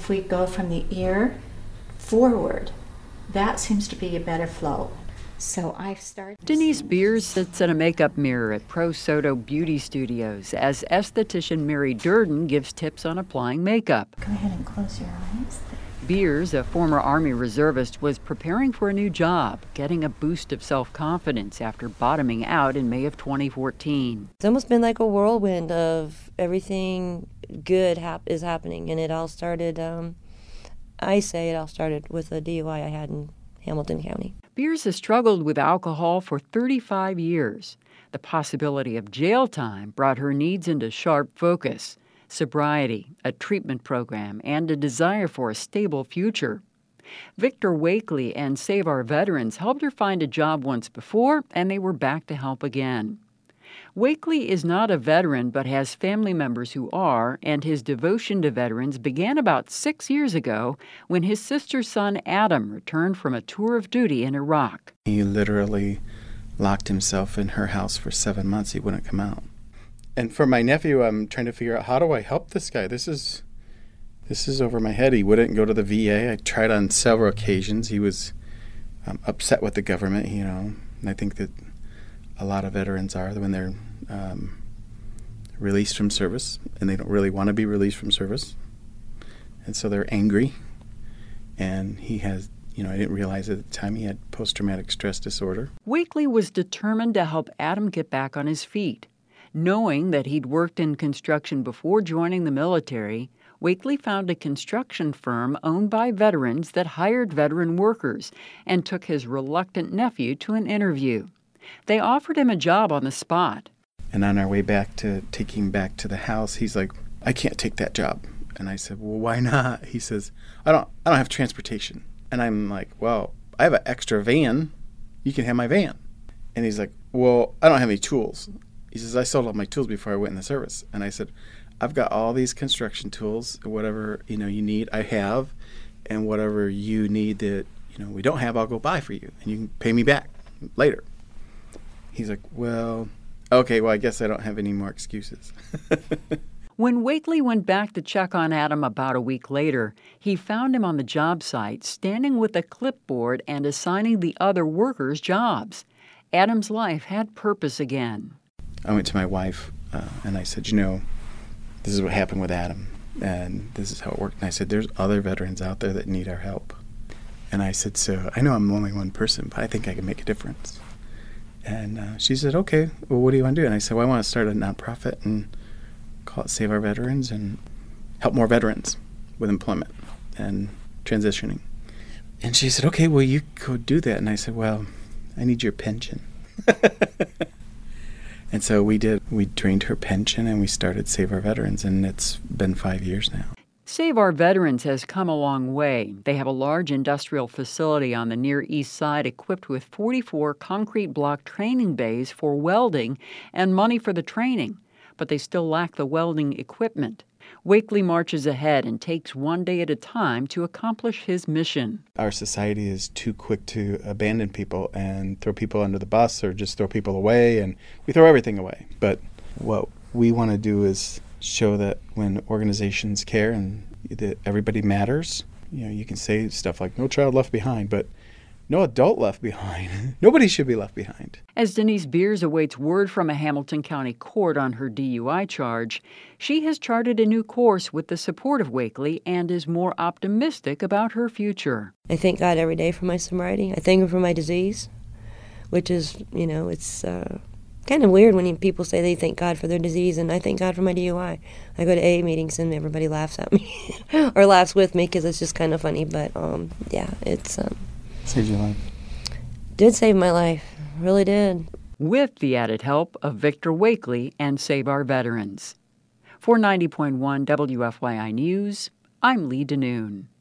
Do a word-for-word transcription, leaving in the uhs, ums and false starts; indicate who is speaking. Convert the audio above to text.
Speaker 1: if we go from the ear forward, that seems to be a better flow. So I've started.
Speaker 2: Denise Beers sits in a makeup mirror at Pro Soto Beauty Studios as esthetician Mary Durden gives tips on applying makeup.
Speaker 1: Go ahead and close your eyes.
Speaker 2: Beers, a former Army reservist, was preparing for a new job, getting a boost of self-confidence after bottoming out in May of twenty fourteen.
Speaker 3: It's almost been like a whirlwind of everything good hap- is happening, and it all started, um, I say it all started with a D U I I had in Hamilton County.
Speaker 2: Beers has struggled with alcohol for thirty-five years. The possibility of jail time brought her needs into sharp focus: sobriety, a treatment program, and a desire for a stable future. Victor Wakely and Save Our Veterans helped her find a job once before, and they were back to help again. Wakely is not a veteran but has family members who are, and his devotion to veterans began about six years ago when his sister's son Adam returned from a tour of duty in Iraq.
Speaker 4: He literally locked himself in her house for seven months. He wouldn't come out. And for my nephew, I'm trying to figure out, how do I help this guy? This is this is over my head. He wouldn't go to the V A. I tried on several occasions. He was um, upset with the government, you know, and I think that a lot of veterans are when they're um, released from service, and they don't really want to be released from service, and so they're angry. And he has, you know, I didn't realize at the time he had post-traumatic stress disorder.
Speaker 2: Wakely was determined to help Adam get back on his feet. Knowing that he'd worked in construction before joining the military, Wakely found a construction firm owned by veterans that hired veteran workers and took his reluctant nephew to an interview. They offered him a job on the spot.
Speaker 4: And on our way back to taking him back to the house, he's like, I can't take that job. And I said, well, why not? He says, I don't I don't have transportation. And I'm like, well, I have an extra van. You can have my van. And he's like, well, I don't have any tools. He says, I sold all my tools before I went in the service. And I said, I've got all these construction tools, whatever, you know, you need, I have. And whatever you need that, you know, we don't have, I'll go buy for you. And you can pay me back later. He's like, well, okay, well, I guess I don't have any more excuses.
Speaker 2: When Wakely went back to check on Adam about a week later, he found him on the job site, standing with a clipboard and assigning the other workers jobs. Adam's life had purpose again.
Speaker 4: I went to my wife uh, and I said, you know, this is what happened with Adam, and this is how it worked. And I said, there's other veterans out there that need our help. And I said, so I know I'm only one person, but I think I can make a difference. And uh, she said, okay, well, what do you want to do? And I said, well, I want to start a nonprofit and call it Save Our Veterans and help more veterans with employment and transitioning. And she said, okay, well, you go do that. And I said, well, I need your pension. And so we did. We drained her pension and we started Save Our Veterans, and it's been five years now.
Speaker 2: Save Our Veterans has come a long way. They have a large industrial facility on the Near East Side equipped with forty-four concrete block training bays for welding and money for the training, but they still lack the welding equipment. Wakely marches ahead and takes one day at a time to accomplish his mission.
Speaker 4: Our society is too quick to abandon people and throw people under the bus or just throw people away, and we throw everything away. But what we want to do is show that when organizations care and that everybody matters, you know, you can say stuff like no child left behind, but no adult left behind. Nobody should be left behind.
Speaker 2: As Denise Beers awaits word from a Hamilton County court on her D U I charge, she has charted a new course with the support of Wakely and is more optimistic about her future.
Speaker 3: I thank God every day for my sobriety. I thank Him for my disease, which is, you know, it's uh, kind of weird when people say they thank God for their disease, and I thank God for my D U I. I go to A A meetings and everybody laughs at me or laughs with me because it's just kind of funny. But um, yeah, it's um,
Speaker 4: saved your life.
Speaker 3: Did save my life, really did.
Speaker 2: With the added help of Victor Wakely and Save Our Veterans. For ninety point one W F Y I News, I'm Lee DeNoon.